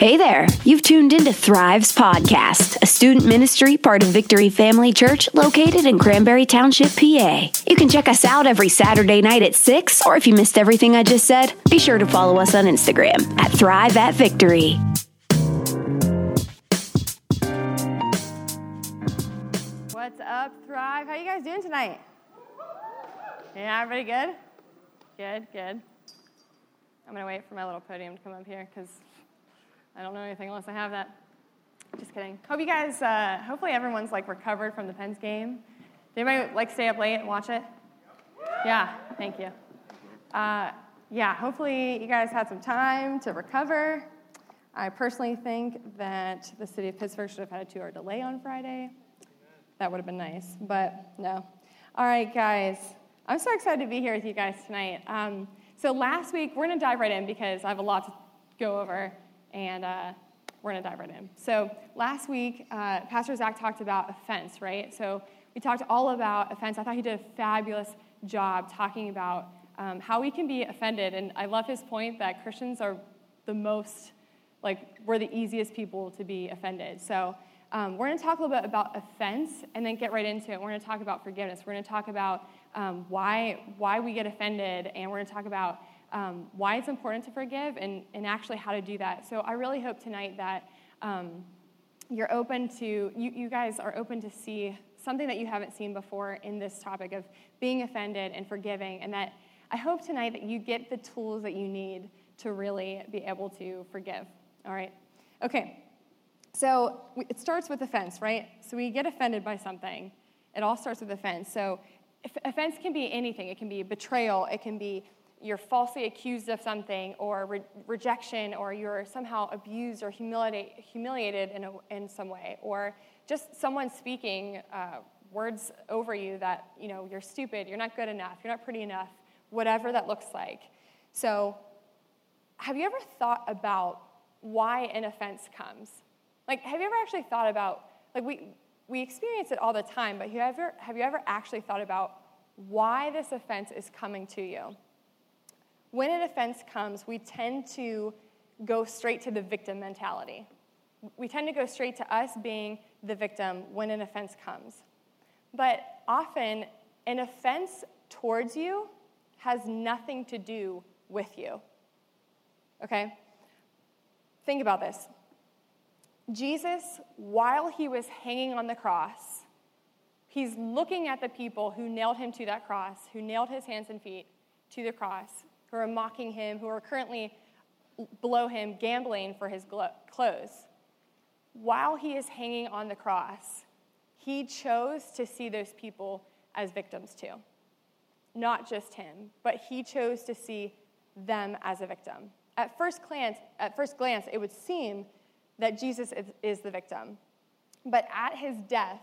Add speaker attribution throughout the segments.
Speaker 1: Hey there, you've tuned into Thrive's podcast, a student ministry part of Victory Family Church located in Cranberry Township, PA. You can check us out every Saturday night at 6, or if you missed everything I just said, be sure to follow us on Instagram at Thrive at Victory.
Speaker 2: What's up, Thrive? How you guys doing tonight? Yeah, everybody good? Good. I'm going to wait for my little podium to come up here because I don't know anything unless I have that. Just kidding. Hope you guys, hopefully everyone's recovered from the Pens game. Did anybody stay up late and watch it? Yeah, thank you. Hopefully you guys had some time to recover. I personally think that the city of Pittsburgh should have had a 2-hour delay on Friday. That would have been nice, but no. All right, guys. I'm so excited to be here with you guys tonight. So last week, we're going to dive right in because I have a lot to go over, and we're going to dive right in. So last week, Pastor Zach talked about offense, right? So we talked all about offense. I thought he did a fabulous job talking about how we can be offended, and I love his point that Christians are the most, we're the easiest people to be offended. So we're going to talk a little bit about offense and then get right into it. We're going to talk about forgiveness. We're going to talk about why we get offended, and we're going to talk about why it's important to forgive and actually how to do that. So I really hope tonight that you're open to, you guys are open to see something that you haven't seen before in this topic of being offended and forgiving, and that I hope tonight that you get the tools that you need to really be able to forgive. All right? Okay. So it starts with offense, right? So we get offended by something. It all starts with offense. So offense can be anything. It can be betrayal. It can be you're falsely accused of something, or rejection, or you're somehow abused or humiliated in some way, or just someone speaking words over you that, you're stupid, you're not good enough, you're not pretty enough, whatever that looks like. So have you ever thought about why an offense comes? Have you ever actually thought about, we experience it all the time, but have you ever actually thought about why this offense is coming to you? When an offense comes, we tend to go straight to the victim mentality. We tend to go straight to us being the victim when an offense comes. But often, an offense towards you has nothing to do with you. Okay? Think about this. Jesus, while he was hanging on the cross, he's looking at the people who nailed him to that cross, who nailed his hands and feet to the cross, who are mocking him, who are currently below him gambling for his clothes. While he is hanging on the cross, he chose to see those people as victims too. Not just him, but he chose to see them as a victim. At first glance, it would seem that Jesus is the victim. But at his death,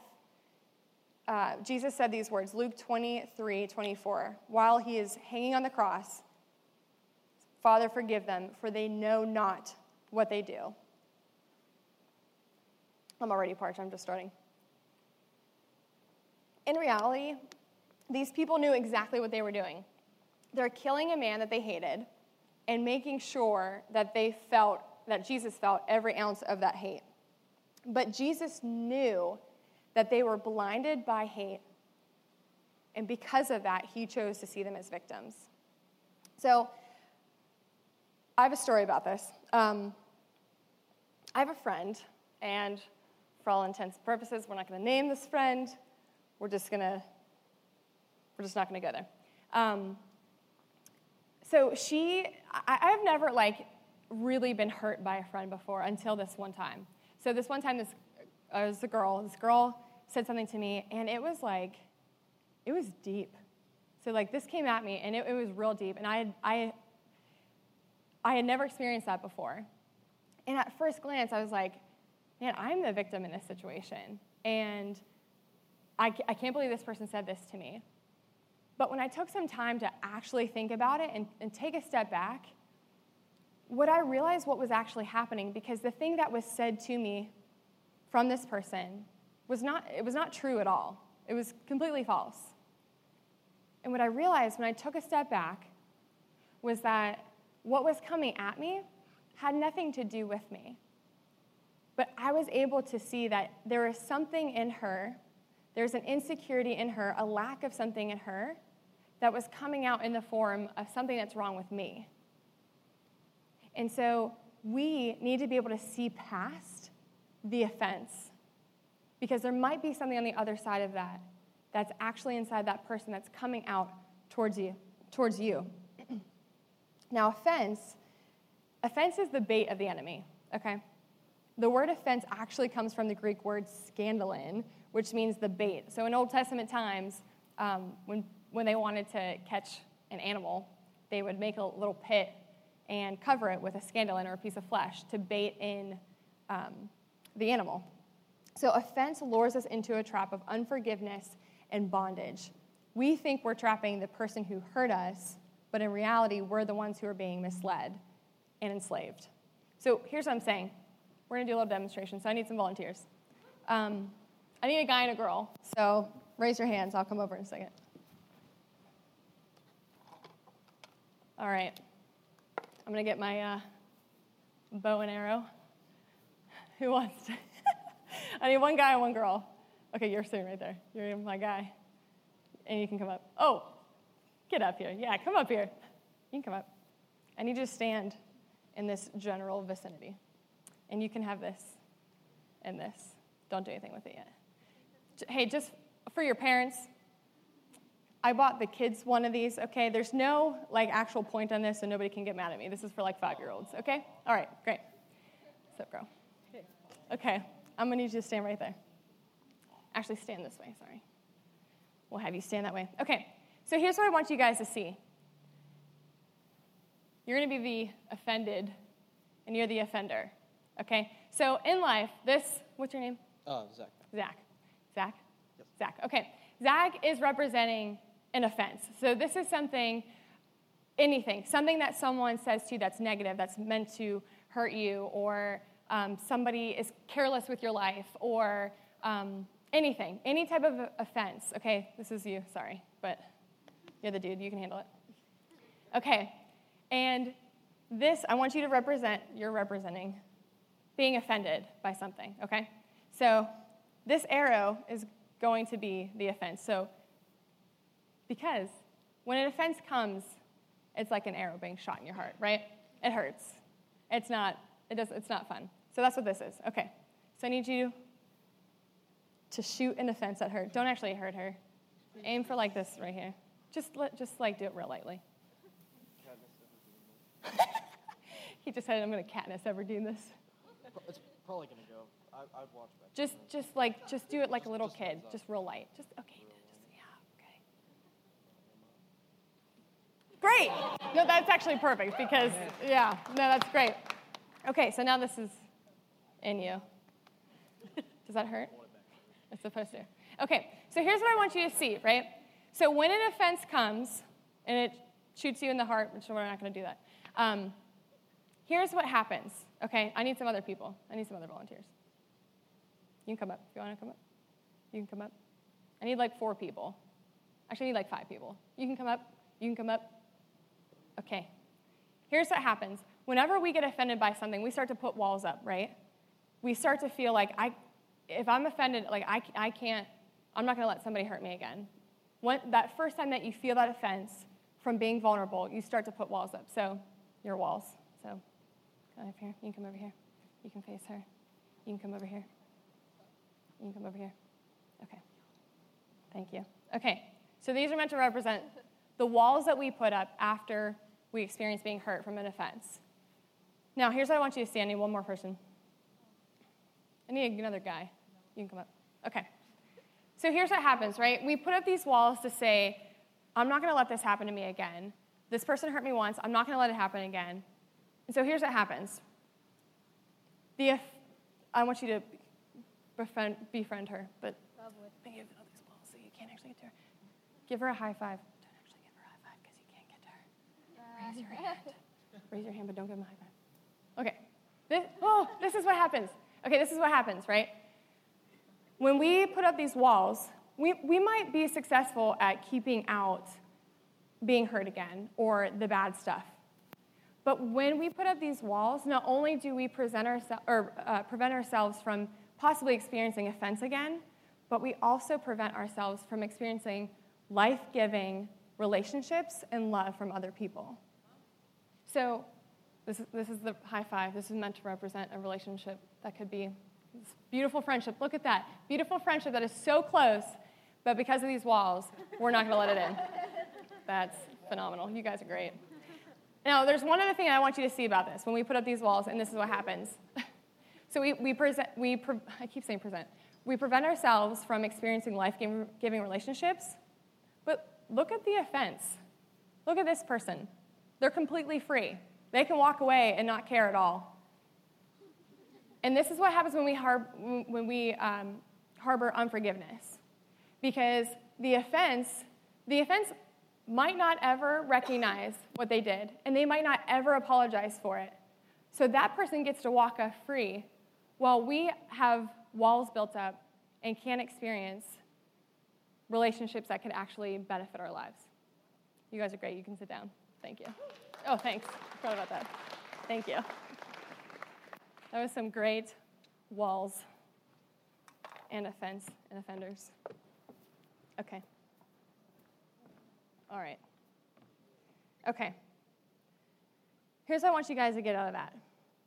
Speaker 2: Jesus said these words, Luke 23:24, while he is hanging on the cross, Father, forgive them, for they know not what they do. I'm already parched, I'm just starting. In reality, these people knew exactly what they were doing. They're killing a man that they hated and making sure that Jesus felt every ounce of that hate. But Jesus knew that they were blinded by hate, and because of that, he chose to see them as victims. So, I have a story about this. I have a friend, and for all intents and purposes, we're not going to name this friend. We're just not going to go there. So I've never really been hurt by a friend before until this one time. So this one time, this girl said something to me, and it was deep. So this came at me, and it was real deep, and I had never experienced that before. And at first glance, I was like, man, I'm the victim in this situation. And I can't believe this person said this to me. But when I took some time to actually think about it and take a step back, what I realized what was actually happening, because the thing that was said to me from this person was not true at all. It was completely false. And what I realized when I took a step back was that what was coming at me had nothing to do with me. But I was able to see that there was something in her, there's an insecurity in her, a lack of something in her that was coming out in the form of something that's wrong with me. And so we need to be able to see past the offense, because there might be something on the other side of that that's actually inside that person that's coming out towards you. Now, offense is the bait of the enemy, okay? The word offense actually comes from the Greek word scandalon, which means the bait. So in Old Testament times, when they wanted to catch an animal, they would make a little pit and cover it with a scandalon or a piece of flesh to bait in the animal. So offense lures us into a trap of unforgiveness and bondage. We think we're trapping the person who hurt us, but in reality, we're the ones who are being misled and enslaved. So here's what I'm saying. We're going to do a little demonstration, so I need some volunteers. I need a guy and a girl, so raise your hands. I'll come over in a second. All right. I'm going to get my bow and arrow. Who wants to? I need one guy and one girl. Okay, you're sitting right there. You're my guy. And you can come up. Oh, get up here. Yeah, come up here. You can come up. I need you to stand in this general vicinity. And you can have this and this. Don't do anything with it yet. Hey, just for your parents, I bought the kids one of these, okay? There's no, actual point on this, so nobody can get mad at me. This is for, 5-year-olds, okay? All right, great. What's up, girl? Okay, I'm going to need you to stand right there. Actually, stand this way, sorry. We'll have you stand that way. Okay, so here's what I want you guys to see. You're going to be the offended, and you're the offender, okay? So in life, what's your name?
Speaker 3: Zach.
Speaker 2: Zach. Zach?
Speaker 3: Yes.
Speaker 2: Zach, okay. Zach is representing an offense. So this is something that someone says to you that's negative, that's meant to hurt you, or somebody is careless with your life, or anything, any type of offense. Okay, this is you, sorry, but you're the dude, you can handle it. Okay, and this, I want you to you're representing being offended by something, okay? So this arrow is going to be the offense. So, because when an offense comes, it's like an arrow being shot in your heart, right? It hurts. It's not fun. So that's what this is. Okay. So I need you to shoot an offense at her. Don't actually hurt her. Aim for this right here. Just do it real lightly. He just said, I'm going to Katniss Everdeen this.
Speaker 3: It's probably going to go. I've watched back.
Speaker 2: Just do it like a little kid. Just real light. Okay. Great. No, that's actually perfect because, that's great. Okay, so now this is in you. Does that hurt? It's supposed to. Okay, so here's what I want you to see, right? So when an offense comes and it shoots you in the heart, which we're not going to do that, here's what happens. Okay, I need some other people. I need some other volunteers. You can come up. If you want to come up, you can come up. I need 4 people. Actually, I need 5 people. You can come up. You can come up. Okay. Here's what happens. Whenever we get offended by something, we start to put walls up, right? We start to feel like, if I'm offended, I can't, I'm not going to let somebody hurt me again. That first time that you feel that offense from being vulnerable, you start to put walls up. So, your walls. So, come up here. You can come over here. You can face her. You can come over here. You can come over here. Okay. Thank you. Okay. So these are meant to represent the walls that we put up after we experience being hurt from an offense. Now, here's what I want you to see. I need one more person. I need another guy. You can come up. Okay. So here's what happens, right? We put up these walls to say, I'm not going to let this happen to me again. This person hurt me once. I'm not going to let it happen again. And so here's what happens. I want you to befriend her, but think of all these walls so you can't actually get to her. Give her a high five. Don't actually give her a high five because you can't get to her. Raise your hand. Raise your hand, but don't give him a high five. Okay. This is what happens. Okay, this is what happens, right? When we put up these walls, we might be successful at keeping out being hurt again or the bad stuff. But when we put up these walls, not only do we prevent ourselves from possibly experiencing offense again, but we also prevent ourselves from experiencing life-giving relationships and love from other people. So this is the high five. This is meant to represent a relationship that could be this beautiful friendship. Look at that. Beautiful friendship that is so close, but because of these walls, we're not going to let it in. That's phenomenal. You guys are great. Now, there's one other thing I want you to see about this when we put up these walls, and this is what happens. So we prevent ourselves from experiencing life-giving relationships, but look at the offense. Look at this person. They're completely free. They can walk away and not care at all. And this is what happens when we harbor unforgiveness, because the offense might not ever recognize what they did, and they might not ever apologize for it. So that person gets to walk free, while we have walls built up and can't experience relationships that could actually benefit our lives. You guys are great. You can sit down. Thank you. Oh, thanks. I forgot about that. Thank you. That was some great walls and offense and offenders. Okay. All right. Okay. Here's what I want you guys to get out of that.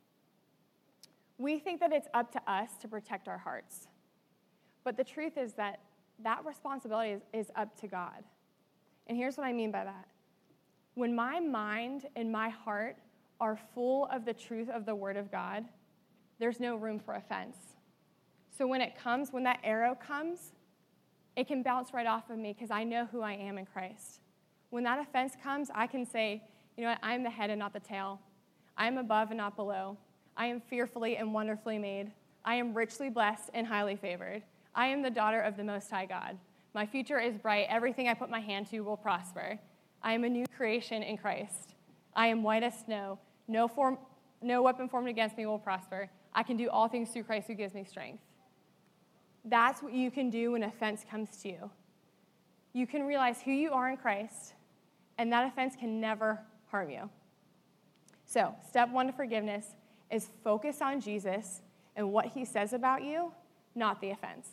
Speaker 2: We think that it's up to us to protect our hearts. But the truth is that responsibility is up to God. And here's what I mean by that. When my mind and my heart are full of the truth of the Word of God, there's no room for offense. So when that arrow comes, it can bounce right off of me because I know who I am in Christ. When that offense comes, I can say, you know what, I am the head and not the tail. I am above and not below. I am fearfully and wonderfully made. I am richly blessed and highly favored. I am the daughter of the Most High God. My future is bright. Everything I put my hand to will prosper. I am a new creation in Christ. I am white as snow. No weapon formed against me will prosper. I can do all things through Christ who gives me strength. That's what you can do when offense comes to you. You can realize who you are in Christ, and that offense can never harm you. So, step 1 to forgiveness is focus on Jesus and what he says about you, not the offense.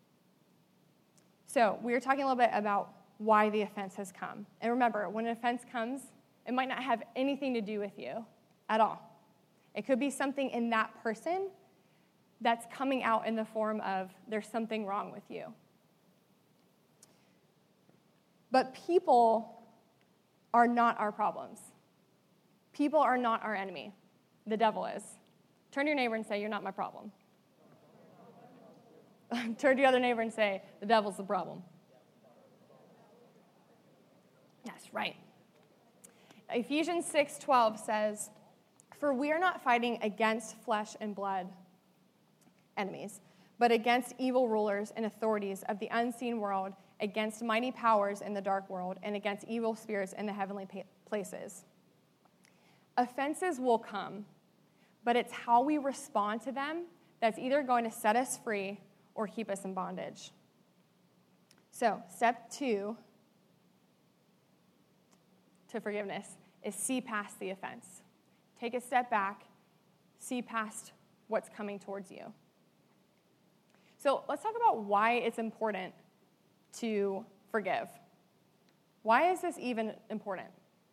Speaker 2: So, we were talking a little bit about why the offense has come. And remember, when an offense comes, it might not have anything to do with you at all. It could be something in that person that's coming out in the form of there's something wrong with you. But people are not our problems. People are not our enemy. The devil is. Turn to your neighbor and say, you're not my problem. Turn to your other neighbor and say, the devil's the problem. Yes, right. Ephesians 6:12 says, for we are not fighting against flesh and blood enemies, but against evil rulers and authorities of the unseen world, against mighty powers in the dark world, and against evil spirits in the heavenly places. Offenses will come, but it's how we respond to them that's either going to set us free or keep us in bondage. So, step 2 to forgiveness is see past the offense. Take a step back, see past what's coming towards you. So let's talk about why it's important to forgive. Why is this even important?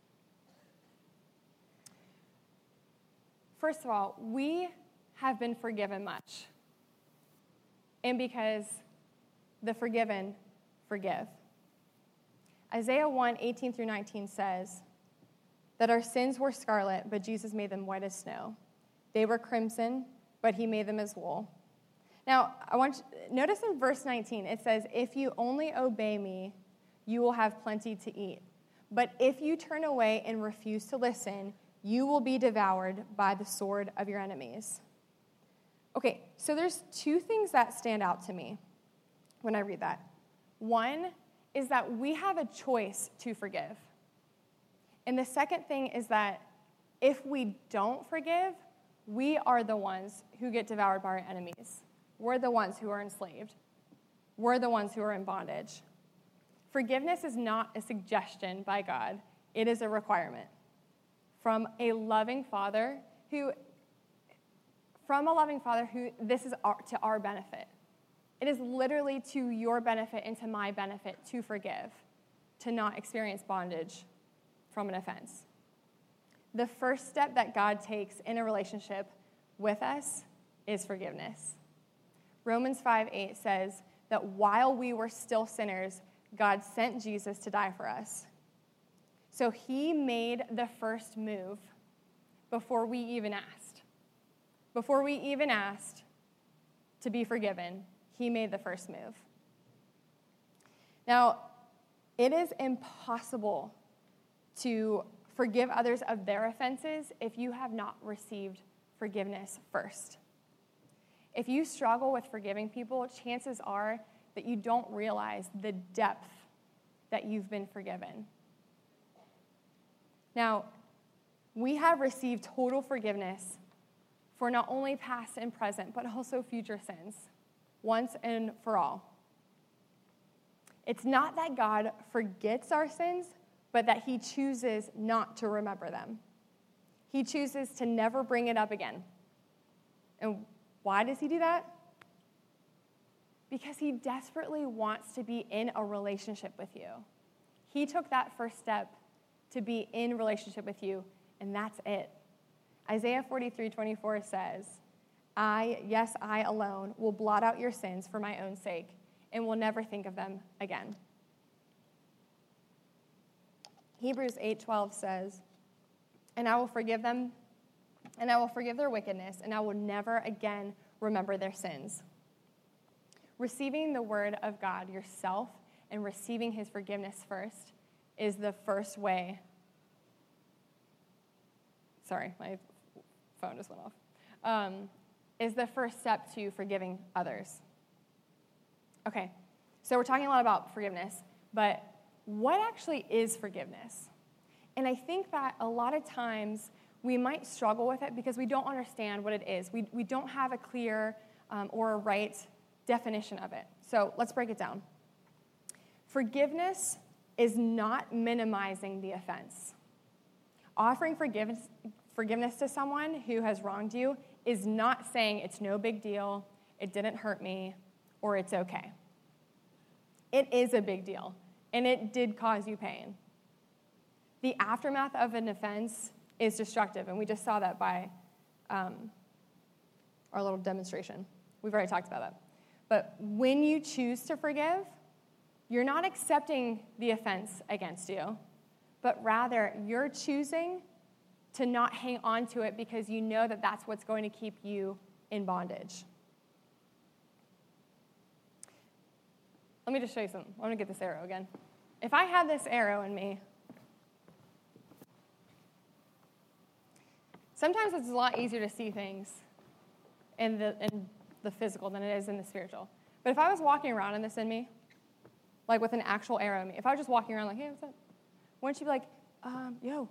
Speaker 2: First of all, we have been forgiven much. And because the forgiven forgive. Isaiah 1:18-19 says that our sins were scarlet, but Jesus made them white as snow. They were crimson, but he made them as wool. Now, notice in verse 19, it says, if you only obey me, you will have plenty to eat. But if you turn away and refuse to listen, you will be devoured by the sword of your enemies. Okay, so there's 2 things that stand out to me when I read that. One is that we have a choice to forgive. And the second thing is that if we don't forgive, we are the ones who get devoured by our enemies. We're the ones who are enslaved. We're the ones who are in bondage. Forgiveness is not a suggestion by God. It is a requirement. from a loving Father who this is to our benefit. It is literally to your benefit and to my benefit to forgive, to not experience bondage from an offense. The first step that God takes in a relationship with us is forgiveness. Romans 5:8 says that while we were still sinners, God sent Jesus to die for us. So he made the first move before we even asked. Before we even asked to be forgiven, he made the first move. Now, it is impossible to forgive others of their offenses if you have not received forgiveness first. If you struggle with forgiving people, chances are that you don't realize the depth that you've been forgiven. Now, we have received total forgiveness for not only past and present, but also future sins, once and for all. It's not that God forgets our sins, but that he chooses not to remember them. He chooses to never bring it up again. And why does he do that? Because he desperately wants to be in a relationship with you. He took that first step to be in relationship with you, and that's it. Isaiah 43:24 says, I alone, will blot out your sins for my own sake, and will never think of them again. Hebrews 8:12 says, and I will forgive them, and I will forgive their wickedness, and I will never again remember their sins. Receiving the word of God yourself and receiving his forgiveness first is the first way. Sorry, my phone just went off. Is the first step to forgiving others. Okay, so we're talking a lot about forgiveness, but what actually is forgiveness? And I think that a lot of times we might struggle with it because we don't understand what it is. We don't have a clear or a right definition of it. So let's break it down. Forgiveness is not minimizing the offense. Offering forgiveness to someone who has wronged you is not saying it's no big deal, it didn't hurt me, or it's okay. It is a big deal, and it did cause you pain. The aftermath of an offense is destructive, and we just saw that by our little demonstration. We've already talked about that. But when you choose to forgive, you're not accepting the offense against you, but rather you're choosing to not hang on to it because you know that that's what's going to keep you in bondage. Let me just show you something. I want to get this arrow again. If I had this arrow in me, sometimes it's a lot easier to see things in the physical than it is in the spiritual. But if I was walking around in this in me, like with an actual arrow in me, if I was just walking around like, hey, what's up? Wouldn't you be like, yo,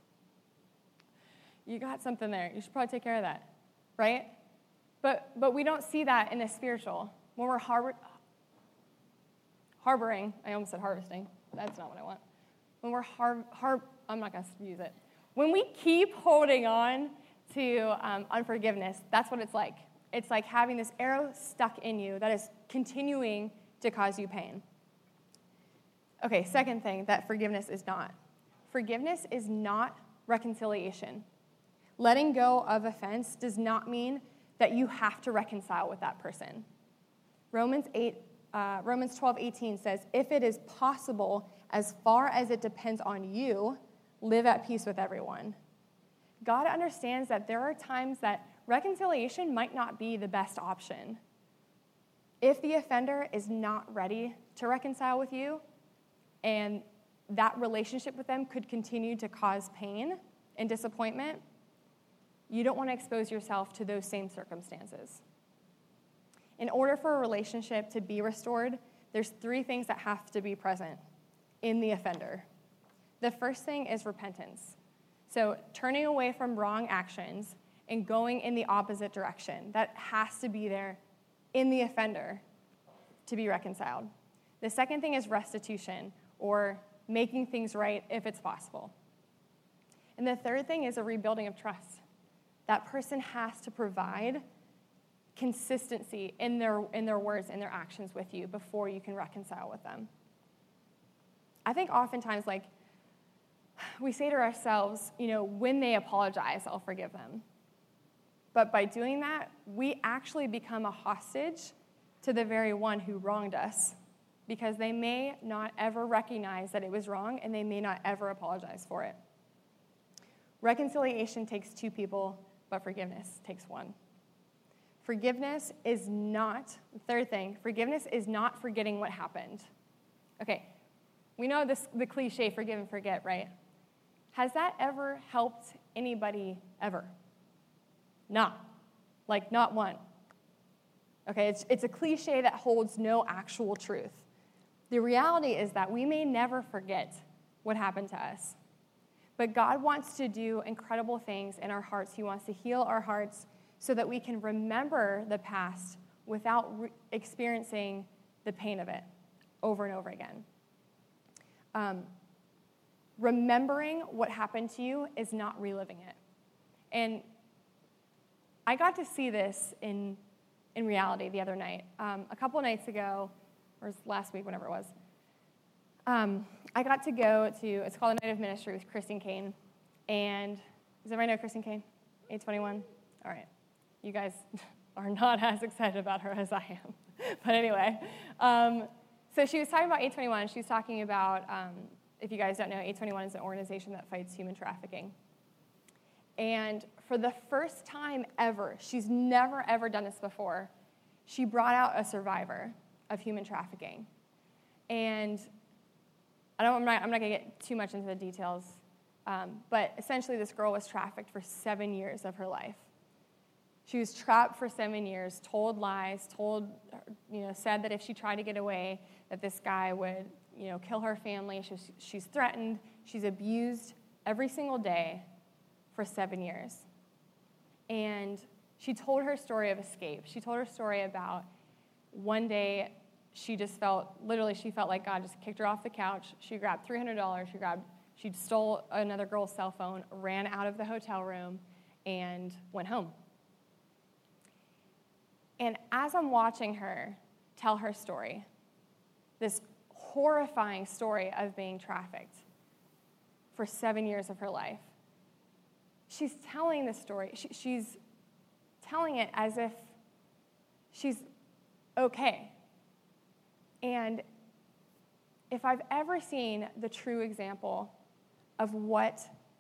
Speaker 2: you got something there. You should probably take care of that, right? But we don't see that in the spiritual. When we're harboring, I almost said harvesting. That's not what I want. When we're I'm not going to use it. When we keep holding on to unforgiveness, that's what it's like. It's like having this arrow stuck in you that is continuing to cause you pain. Okay, second thing that forgiveness is not. Forgiveness is not reconciliation. Letting go of offense does not mean that you have to reconcile with that person. Romans 12:18 says, if it is possible, as far as it depends on you, live at peace with everyone. God understands that there are times that reconciliation might not be the best option. If the offender is not ready to reconcile with you, and that relationship with them could continue to cause pain and disappointment, you don't want to expose yourself to those same circumstances. In order for a relationship to be restored, there's 3 things that have to be present in the offender. The first thing is repentance. So turning away from wrong actions and going in the opposite direction. That has to be there in the offender to be reconciled. The second thing is restitution, or making things right if it's possible. And the third thing is a rebuilding of trust. That person has to provide consistency in their words and their actions with you before you can reconcile with them. I think oftentimes, like, we say to ourselves, when they apologize, I'll forgive them. But by doing that, we actually become a hostage to the very one who wronged us, because they may not ever recognize that it was wrong, and they may not ever apologize for it. Reconciliation takes two people, but forgiveness takes one. Forgiveness is not, third thing, forgiveness is not forgetting what happened. Okay, we know the cliche, forgive and forget, right? Has that ever helped anybody ever? Not one. Okay, it's a cliche that holds no actual truth. The reality is that we may never forget what happened to us. But God wants to do incredible things in our hearts. He wants to heal our hearts so that we can remember the past without experiencing the pain of it over and over again. Remembering what happened to you is not reliving it. And I got to see this in reality the other night. A couple nights ago, or last week, whenever it was, I got to go to, it's called A Night of Ministry with Kristen Kane. And does everybody know Kristen Kane? 821? All right. You guys are not as excited about her as I am. But anyway, so she was talking about 821. She was talking about, if you guys don't know, 821 is an organization that fights human trafficking. And for the first time ever, she's never, ever done this before, she brought out a survivor of human trafficking. And I'm not going to get too much into the details, but essentially this girl was trafficked for 7 years of her life. She was trapped for 7 years, told lies, said that if she tried to get away, that this guy would, kill her family. She's threatened. She's abused every single day for 7 years. And she told her story of escape. She told her story about one day she felt like God just kicked her off the couch. She grabbed $300. She stole another girl's cell phone, ran out of the hotel room, and went home. And as I'm watching her tell her story, this horrifying story of being trafficked for 7 years of her life, she's telling this story. She's telling it as if she's okay. And if I've ever seen the true example of what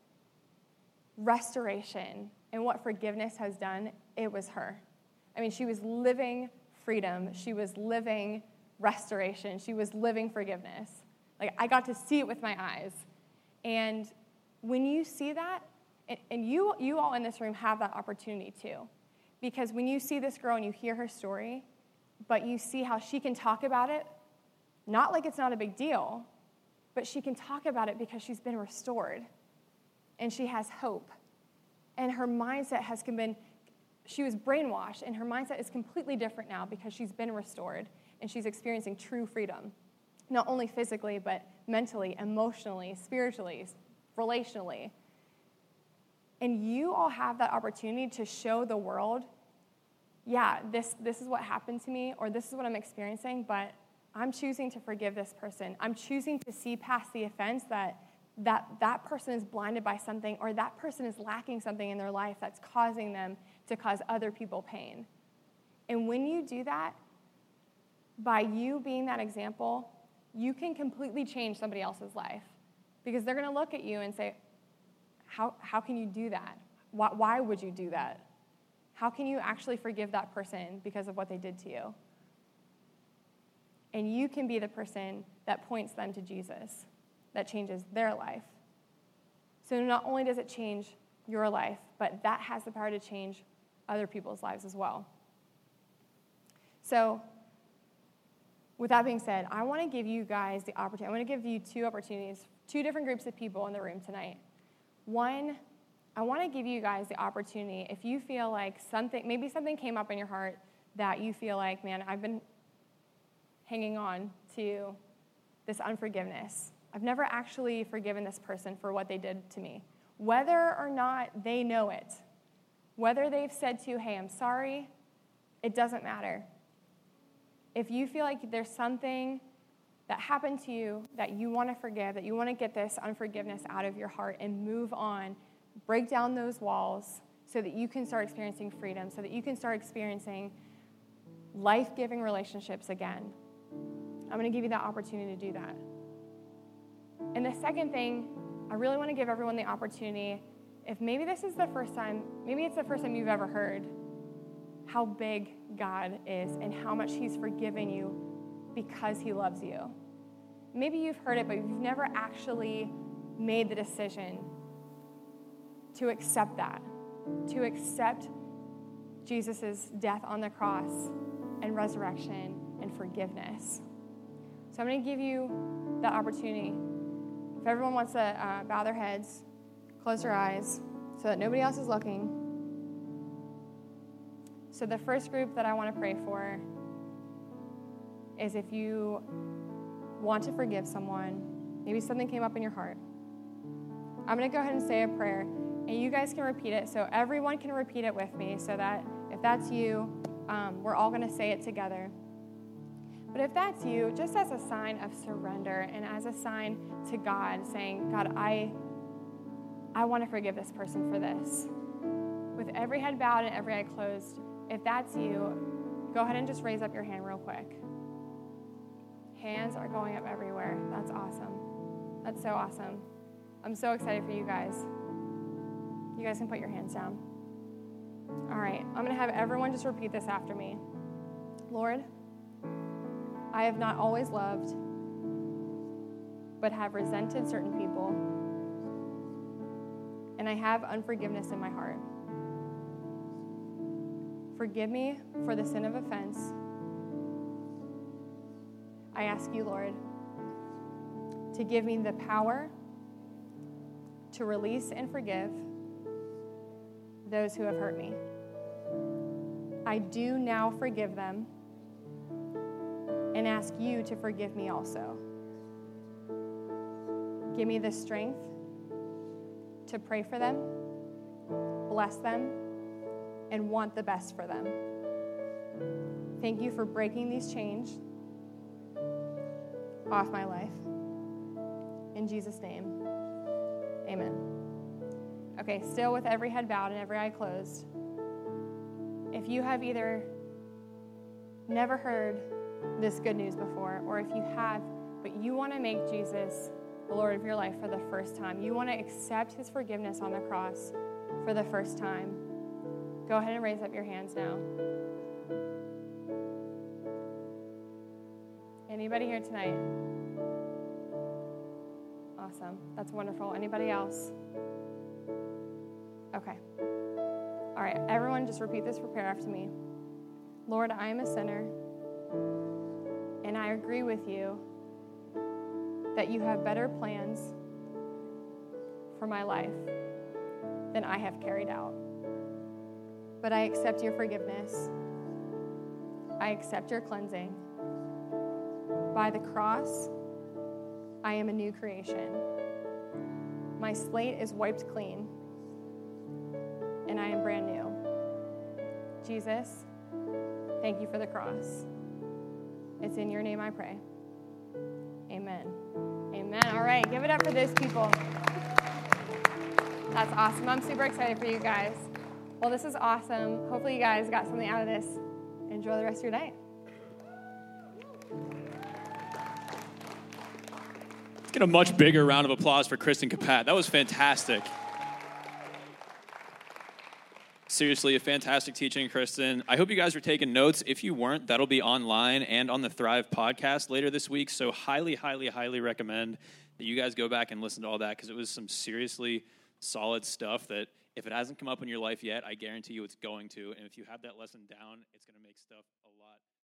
Speaker 2: restoration and what forgiveness has done, it was her. I mean, she was living freedom. She was living restoration. She was living forgiveness. Like, I got to see it with my eyes. And when you see that, and you all in this room have that opportunity too, because when you see this girl and you hear her story, but you see how she can talk about it, not like it's not a big deal, but she can talk about it because she's been restored, and she has hope. And her mindset she was brainwashed, and her mindset is completely different now because she's been restored, and she's experiencing true freedom, not only physically, but mentally, emotionally, spiritually, relationally. And you all have that opportunity to show the world, yeah, this is what happened to me, or this is what I'm experiencing, but I'm choosing to forgive this person. I'm choosing to see past the offense that person is blinded by something, or that person is lacking something in their life that's causing them to cause other people pain. And when you do that, by you being that example, you can completely change somebody else's life, because they're going to look at you and say, how can you do that? Why would you do that? How can you actually forgive that person because of what they did to you? And you can be the person that points them to Jesus, that changes their life. So not only does it change your life, but that has the power to change other people's lives as well. So with that being said, I want to give you guys the opportunity. I want to give you two opportunities, two different groups of people in the room tonight. One, I want to give you guys the opportunity, if you feel like maybe something came up in your heart that you feel like, man, I've been hanging on to this unforgiveness. I've never actually forgiven this person for what they did to me. whether or not they know it, whether they've said to you, hey, I'm sorry, it doesn't matter. If you feel like there's something that happened to you that you want to forgive, that you want to get this unforgiveness out of your heart and move on, break down those walls so that you can start experiencing freedom, so that you can start experiencing life-giving relationships again. I'm going to give you that opportunity to do that. And the second thing, I really want to give everyone the opportunity, if maybe this is the first time, maybe it's the first time you've ever heard how big God is and how much he's forgiven you because he loves you. Maybe you've heard it, but you've never actually made the decision to accept that, to accept Jesus' death on the cross and resurrection and forgiveness. So I'm going to give you that opportunity. If everyone wants to bow their heads, close their eyes so that nobody else is looking. So the first group that I want to pray for is if you want to forgive someone, maybe something came up in your heart. I'm going to go ahead and say a prayer, and you guys can repeat it. So everyone can repeat it with me so that if that's you, we're all going to say it together. But if that's you, just as a sign of surrender and as a sign to God, saying, God, I want to forgive this person for this. With every head bowed and every eye closed, if that's you, go ahead and just raise up your hand real quick. Hands are going up everywhere. That's awesome. That's so awesome. I'm so excited for you guys. You guys can put your hands down. All right, I'm going to have everyone just repeat this after me. Lord, I have not always loved, but have resented certain people, and I have unforgiveness in my heart. Forgive me for the sin of offense. I ask you, Lord, to give me the power to release and forgive those who have hurt me. I do now forgive them and ask you to forgive me also. Give me the strength to pray for them, bless them, and want the best for them. Thank you for breaking these chains off my life. In Jesus' name, amen. Okay, still with every head bowed and every eye closed. If you have either never heard this good news before, or if you have, but you want to make Jesus the Lord of your life for the first time, you want to accept his forgiveness on the cross for the first time, go ahead and raise up your hands now. Anybody here tonight? Awesome. That's wonderful. Anybody else? Okay. All right. Everyone just repeat this prayer after me. Lord, I am a sinner, and I agree with you that you have better plans for my life than I have carried out. But I accept your forgiveness. I accept your cleansing. By the cross, I am a new creation. My slate is wiped clean, and I am brand new. Jesus, thank you for the cross. It's in your name I pray. Amen. Amen. All right, give it up for those people. That's awesome. I'm super excited for you guys. Well, this is awesome. Hopefully you guys got something out of this. Enjoy the rest of your night.
Speaker 4: Let's get a much bigger round of applause for Kristen Kapat. That was fantastic. Seriously, a fantastic teaching, Kristen. I hope you guys were taking notes. If you weren't, that'll be online and on the Thrive podcast later this week. So highly, highly, highly recommend that you guys go back and listen to all that, because it was some seriously solid stuff that if it hasn't come up in your life yet, I guarantee you it's going to. And if you have that lesson down, it's going to make stuff a lot